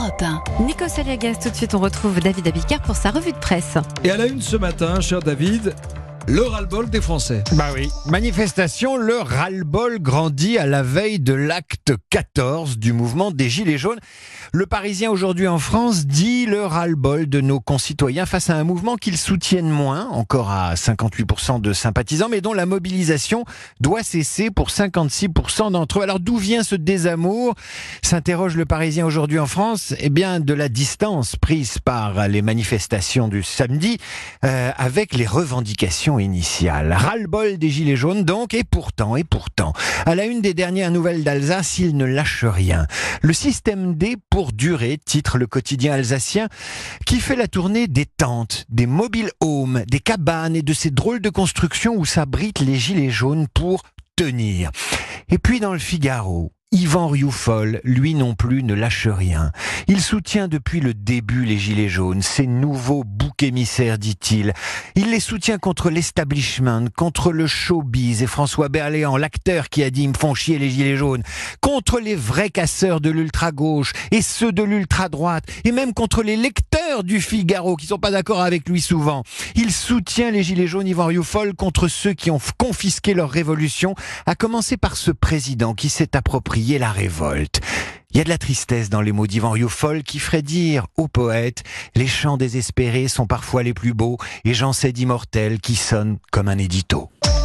Europe 1. Nico Saliagas, tout de suite on retrouve David Abiker pour sa revue de presse. Et à la une ce matin, cher David, le ras-le-bol des Français. Bah oui, manifestation, le ras-le-bol grandit à la veille de l'acte 14 du mouvement des Gilets jaunes. Le Parisien aujourd'hui en France dit le ras-le-bol de nos concitoyens face à un mouvement qu'ils soutiennent moins, encore à 58% de sympathisants, mais dont la mobilisation doit cesser pour 56% d'entre eux. Alors d'où vient ce désamour ? S'interroge le Parisien aujourd'hui en France. Eh bien de la distance prise par les manifestations du samedi avec les revendications initiales. Ras-le-bol des Gilets jaunes donc, et pourtant, à la une des dernières nouvelles d'Alsace, ils ne lâchent rien. Le système D pour durer, titre le quotidien alsacien, qui fait la tournée des tentes, des mobile homes, des cabanes et de ces drôles de constructions où s'abritent les Gilets jaunes pour tenir. Et puis dans le Figaro, Yvan Rioufol, lui non plus, ne lâche rien. Il soutient depuis le début les Gilets jaunes, ces nouveaux boucs émissaires, dit-il. Il les soutient contre l'establishment, contre le showbiz et François Berléand, l'acteur qui a dit « ils me font chier les Gilets jaunes », contre les vrais casseurs de l'ultra-gauche et ceux de l'ultra-droite, et même contre les lecteurs du Figaro qui sont pas d'accord avec lui souvent. Il soutient les Gilets jaunes, Yvan Rioufol, contre ceux qui ont confisqué leur révolution, à commencer par ce président qui s'est approprié la révolte. Il y a de la tristesse dans les mots d'Yvan Rioufol qui ferait dire aux poètes « Les chants désespérés sont parfois les plus beaux et j'en sais d'immortels qui sonnent comme un édito ».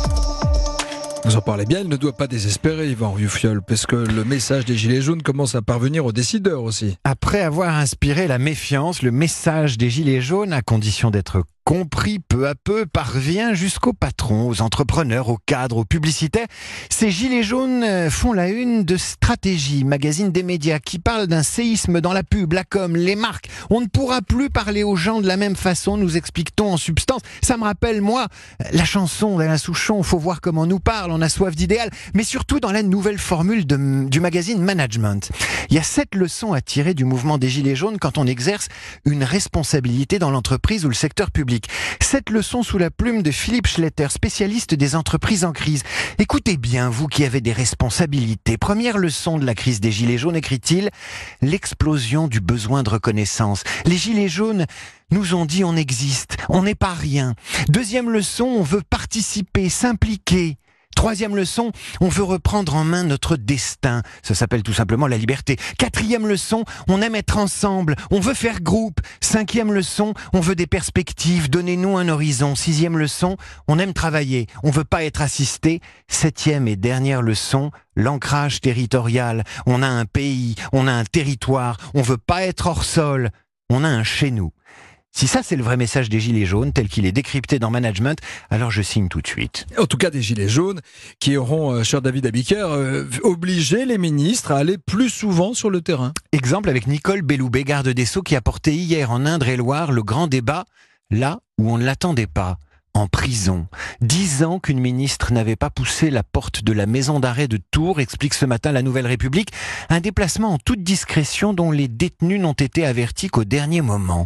Vous en parlez bien, il ne doit pas désespérer, Yvan Rioufol, parce que le message des Gilets jaunes commence à parvenir aux décideurs aussi. Après avoir inspiré la méfiance, le message des Gilets jaunes, à condition d'être compris peu à peu, parvient jusqu'aux patrons, aux entrepreneurs, aux cadres, aux publicitaires. Ces Gilets jaunes font la une de Stratégie, magazine des médias, qui parle d'un séisme dans la pub, la com, les marques. On ne pourra plus parler aux gens de la même façon, nous explique-t-on en substance. Ça me rappelle, moi, la chanson d'Alain Souchon, faut voir comment on nous parle, on a soif d'idéal, mais surtout dans la nouvelle formule du magazine Management. Il y a 7 leçons à tirer du mouvement des Gilets jaunes quand on exerce une responsabilité dans l'entreprise ou le secteur public. 7 leçons sous la plume de Philippe Schletter, spécialiste des entreprises en crise. Écoutez bien, vous qui avez des responsabilités. Première leçon de la crise des Gilets jaunes, écrit-il, l'explosion du besoin de reconnaissance. Les Gilets jaunes nous ont dit on existe, on n'est pas rien. Deuxième leçon, on veut participer, s'impliquer. Troisième leçon, on veut reprendre en main notre destin. Ça s'appelle tout simplement la liberté. Quatrième leçon, on aime être ensemble, on veut faire groupe. Cinquième leçon, on veut des perspectives, donnez-nous un horizon. Sixième leçon, on aime travailler, on veut pas être assisté. Septième et dernière leçon, l'ancrage territorial. On a un pays, on a un territoire, on veut pas être hors sol, on a un chez nous. Si ça c'est le vrai message des Gilets jaunes tel qu'il est décrypté dans Management, alors je signe tout de suite. En tout cas des Gilets jaunes qui auront, cher David Abiker, obligé les ministres à aller plus souvent sur le terrain. Exemple avec Nicole Belloubet, garde des Sceaux, qui a porté hier en Indre-et-Loire le grand débat, là où on ne l'attendait pas. En prison. 10 ans qu'une ministre n'avait pas poussé la porte de la maison d'arrêt de Tours, explique ce matin la Nouvelle République. Un déplacement en toute discrétion dont les détenus n'ont été avertis qu'au dernier moment.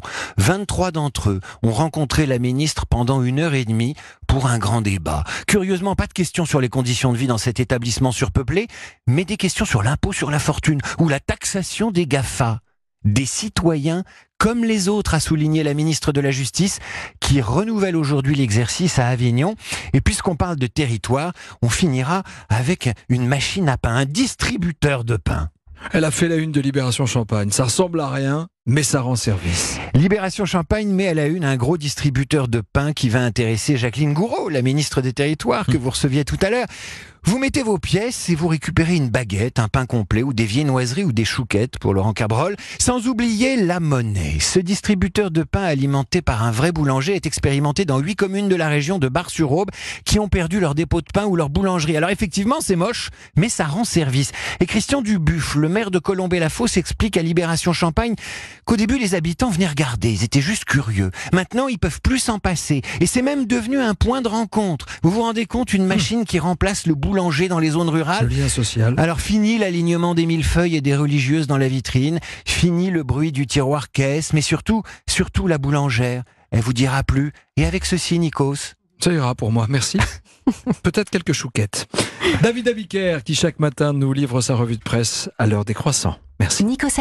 23 d'entre eux ont rencontré la ministre pendant 1h30 pour un grand débat. Curieusement, pas de questions sur les conditions de vie dans cet établissement surpeuplé, mais des questions sur l'impôt sur la fortune ou la taxation des GAFA. Des citoyens comme les autres, a souligné la ministre de la Justice, qui renouvelle aujourd'hui l'exercice à Avignon. Et puisqu'on parle de territoire, on finira avec une machine à pain, un distributeur de pain. Elle a fait la une de Libération Champagne. Ça ressemble à rien, mais ça rend service. Libération Champagne met à la une un gros distributeur de pain qui va intéresser Jacqueline Gouraud, la ministre des Territoires, que vous receviez tout à l'heure. Vous mettez vos pièces et vous récupérez une baguette, un pain complet ou des viennoiseries ou des chouquettes pour Laurent Cabrol, sans oublier la monnaie. Ce distributeur de pain alimenté par un vrai boulanger est expérimenté dans 8 communes de la région de Bar-sur-Aube qui ont perdu leur dépôt de pain ou leur boulangerie. Alors effectivement, c'est moche, mais ça rend service. Et Christian Dubuff, le maire de Colombey-la-Fosse, explique à Libération Champagne qu'au début, les habitants venaient regarder, ils étaient juste curieux. Maintenant, ils peuvent plus s'en passer. Et c'est même devenu un point de rencontre. Vous vous rendez compte, une machine qui remplace le boulanger dans les zones rurales. Le lien social. Alors fini l'alignement des millefeuilles et des religieuses dans la vitrine, fini le bruit du tiroir caisse, mais surtout la boulangère. Elle vous dira plus. Et avec ceci, Nikos, ça ira pour moi, merci. Peut-être quelques chouquettes. David Abiker qui chaque matin nous livre sa revue de presse à l'heure des croissants. Merci. Nikos